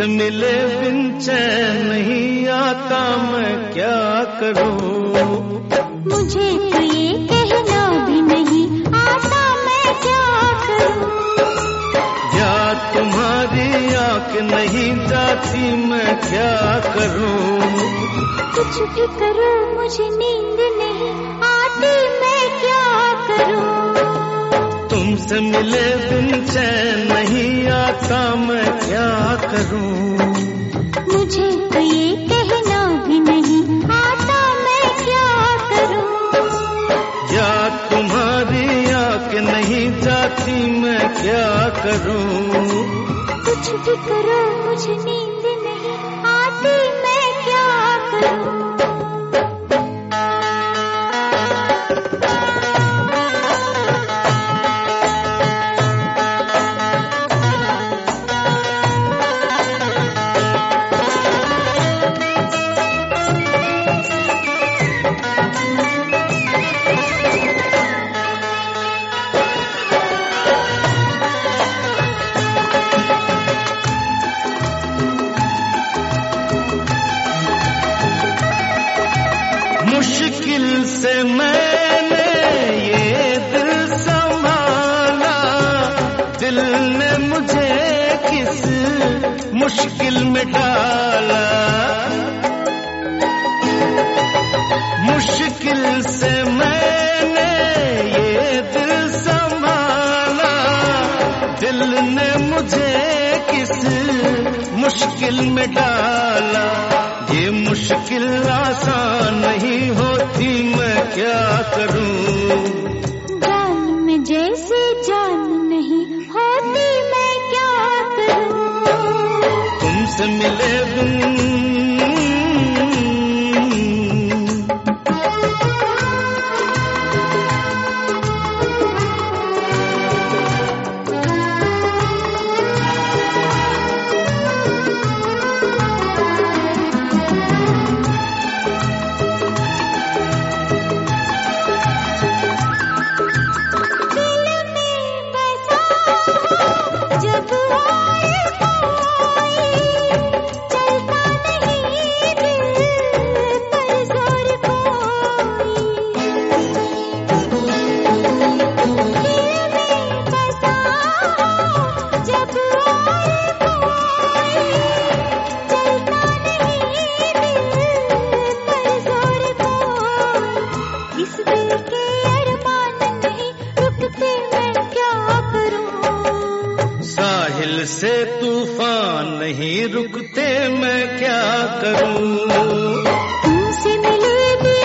तुमसे मिले बिन चैन नहीं आता, मैं क्या करूं? मुझे तो ये कहना भी नहीं आता, मैं क्या करूं? याद तुम्हारी आंख नहीं जाती, मैं क्या करूं? कुछ भी करूं मुझे नींद नहीं आती, मैं क्या करूं? तुमसे मिले बिन चैन नहीं आता, मैं क्या करूं? मुझे तो ये कहना भी नहीं आता, मैं क्या करूं? याद तुम्हारी आंख नहीं जाती, मैं क्या करूं? कुछ भी करो मुझे नींद नहीं आती, मैं क्या करूं? मुश्किल से मैंने ये दिल संभाला, दिल ने मुझे किस मुश्किल में डाला। मुश्किल से मैंने ये दिल संभाला, दिल ने मुझे किस मुश्किल में डाला। ये मुश्किल आसान नहीं होती, मैं क्या करूं? जान में जैसे जान नहीं होती, मैं क्या करूं? तुमसे मिले बिन साहिल से तूफान नहीं रुकते, मैं क्या करूं? तुमसे मिले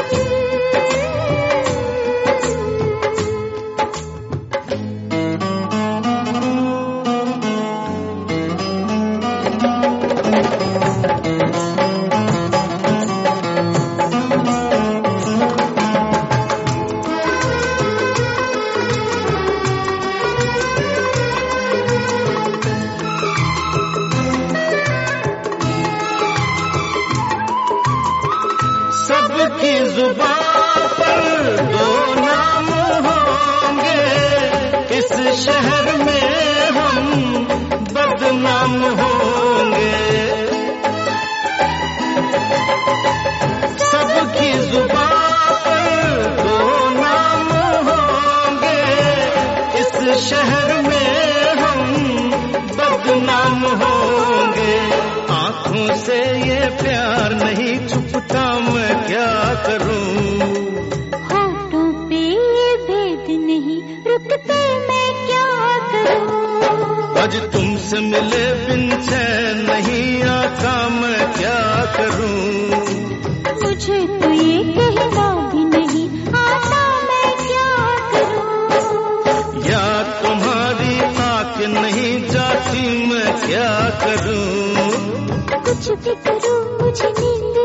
सबकी जुबान पर दो नाम होंगे, इस शहर में हम बदनाम होंगे। सबकी जुबान पर दो नाम होंगे, इस शहर में हम बदनाम होंगे। आँखों से ये प्यार नहीं छुपता, मैं क्या करूं? होठों पे ये भेद नहीं रुकते, मैं क्या करूं? आज तुमसे मिले बिन चैन नहीं आता, मैं क्या करूं? मुझे तो ये कहना भी नहीं आता, मैं क्या करूं? याद तुम्हारी आंख नहीं जाती, मैं क्या करूं? कुछ भी करूं मुझे नींद